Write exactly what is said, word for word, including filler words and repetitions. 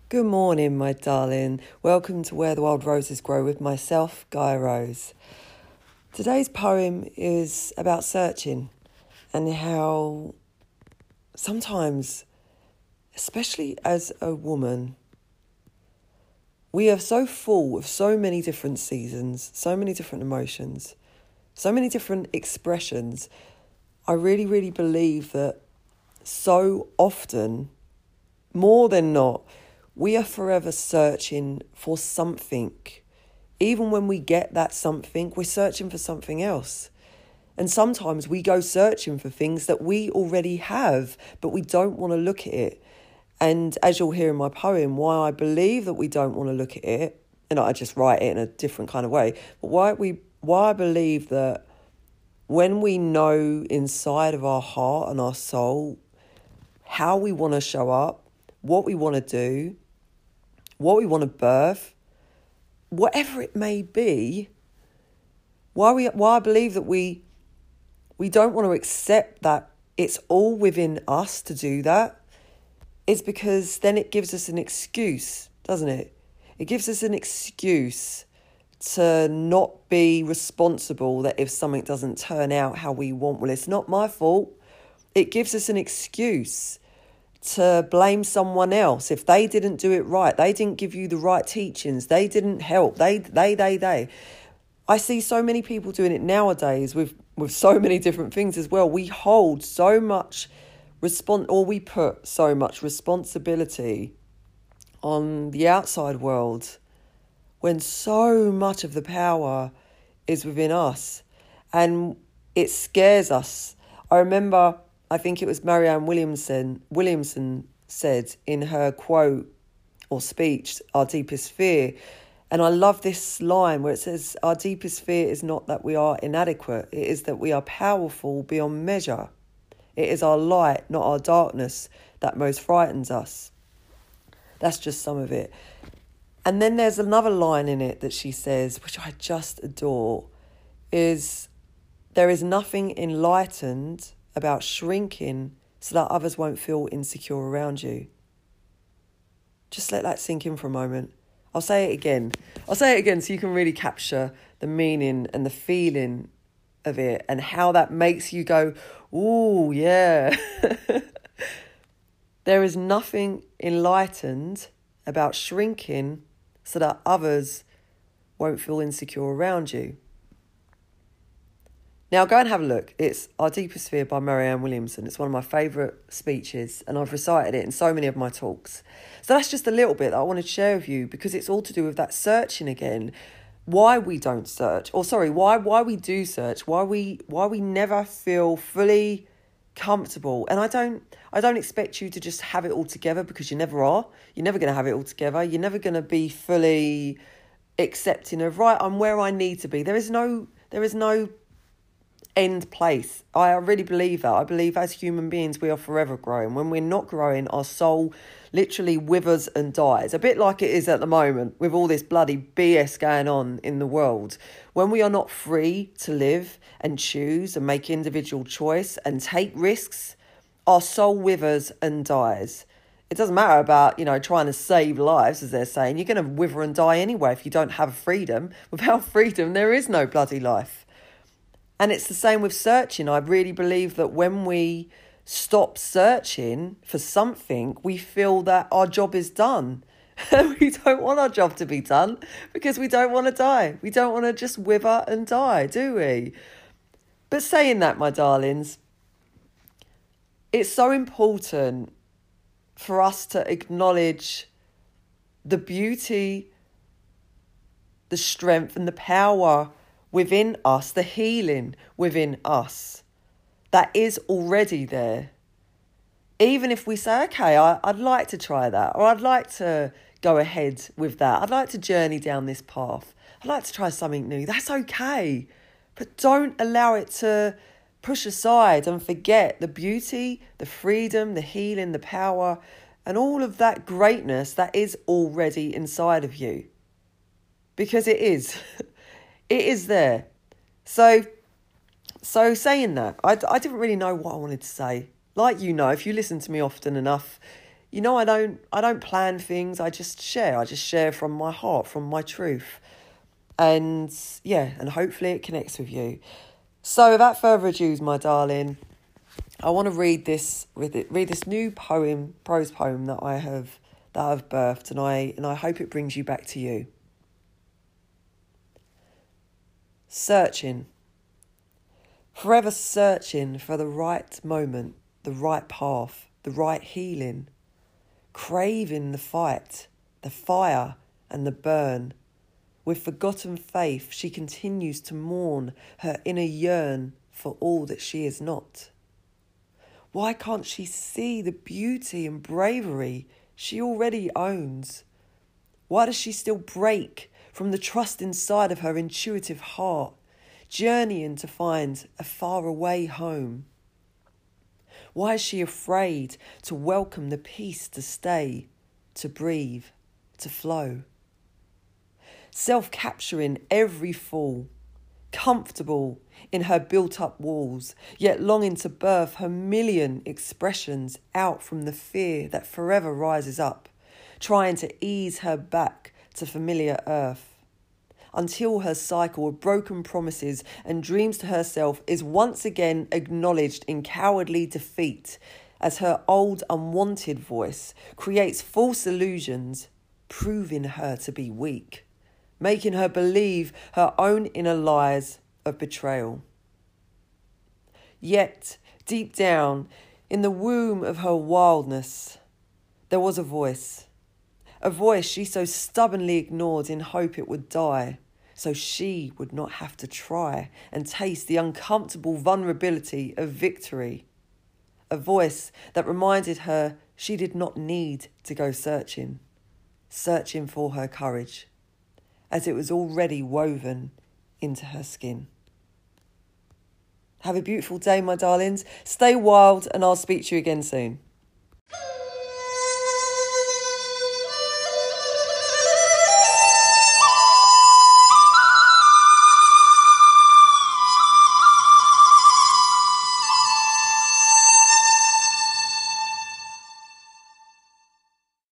Good morning, my darling. Welcome to Where the Wild Roses Grow with myself, Guy Rose. Today's poem is about searching and how sometimes, especially as a woman, we are so full of so many different seasons, so many different emotions, so many different expressions. I really, really believe that so often, more than not, we are forever searching for something. Even when we get that something, we're searching for something else. And sometimes we go searching for things that we already have, but we don't want to look at it. And as you'll hear in my poem, why I believe that we don't want to look at it, and I just write it in a different kind of way, but why we why I believe that when we know inside of our heart and our soul how we want to show up, what we want to do, what we want to birth, whatever it may be, why we why I believe that we we don't want to accept that it's all within us to do that, is because then it gives us an excuse, doesn't it? It gives us an excuse to not be responsible that if something doesn't turn out how we want, well, it's not my fault. It gives us an excuse to blame someone else. If they didn't do it right, they didn't give you the right teachings, they didn't help, they, they, they, they. I see so many people doing it nowadays with, with so many different things as well. We hold so much respons- or we put so much responsibility on the outside world when so much of the power is within us. And it scares us. I remember, I think it was Marianne Williamson, Williamson said in her quote or speech, "Our deepest fear." And I love this line where it says, "Our deepest fear is not that we are inadequate. It is that we are powerful beyond measure. It is our light, not our darkness, that most frightens us." That's just some of it. And then there's another line in it that she says, which I just adore, is there is nothing enlightened about shrinking so that others won't feel insecure around you. Just let that sink in for a moment. I'll say it again. I'll say it again so you can really capture the meaning and the feeling of it and how that makes you go, ooh, yeah. There is nothing enlightened about shrinking so that others won't feel insecure around you. Now, go and have a look. It's Our Deepest Fear by Marianne Williamson. It's one of my favourite speeches, and I've recited it in so many of my talks. So that's just a little bit that I wanted to share with you, because it's all to do with that searching again. Why we don't search, or sorry, why why we do search, why we why we never feel fully comfortable. And I don't I don't expect you to just have it all together, because you never are. You're never going to have it all together. You're never going to be fully accepting of, right, I'm where I need to be. There is no there is no end place. I really believe that. I believe as human beings we are forever growing. When we're not growing, our soul literally withers and dies, a bit like it is at the moment with all this bloody B S going on in the world. When we are not free to live and choose and make individual choice and take risks, our soul withers and dies. It doesn't matter about, you know, trying to save lives, as they're saying. You're going to wither and die anyway if you don't have freedom. Without freedom, there is no bloody life. And it's the same with searching. I really believe that when we stop searching for something, we feel that our job is done. We don't want our job to be done because we don't want to die. We don't want to just wither and die, do we? But saying that, my darlings, it's so important for us to acknowledge the beauty, the strength and the power within us, the healing within us that is already there. Even if we say, okay, I, I'd like to try that, or I'd like to go ahead with that, I'd like to journey down this path, I'd like to try something new, that's okay. But don't allow it to push aside and forget the beauty, the freedom, the healing, the power, and all of that greatness that is already inside of you. Because it is. It is there. So, so saying that, I, I didn't really know what I wanted to say. Like, you know, if you listen to me often enough, you know, I don't, I don't plan things. I just share. I just share from my heart, from my truth. And yeah, and hopefully it connects with you. So without further ado, my darling, I want to read this, read this new poem, prose poem that I have, that I've birthed, and I, and I hope it brings you back to you. Searching. Forever searching for the right moment, the right path, the right healing. Craving the fight, the fire and the burn. With forgotten faith, she continues to mourn her inner yearn for all that she is not. Why can't she see the beauty and bravery she already owns? Why does she still break from the trust inside of her intuitive heart, journeying to find a faraway home? Why is she afraid to welcome the peace to stay, to breathe, to flow? Self-capturing every fall, comfortable in her built-up walls, yet longing to birth her million expressions out from the fear that forever rises up, trying to ease her back to familiar earth, until her cycle of broken promises and dreams to herself is once again acknowledged in cowardly defeat, as her old unwanted voice creates false illusions, proving her to be weak, making her believe her own inner lies of betrayal. Yet, deep down, in the womb of her wildness, there was a voice. A voice she so stubbornly ignored in hope it would die, so she would not have to try and taste the uncomfortable vulnerability of victory. A voice that reminded her she did not need to go searching, searching for her courage, as it was already woven into her skin. Have a beautiful day, my darlings. Stay wild, and I'll speak to you again soon.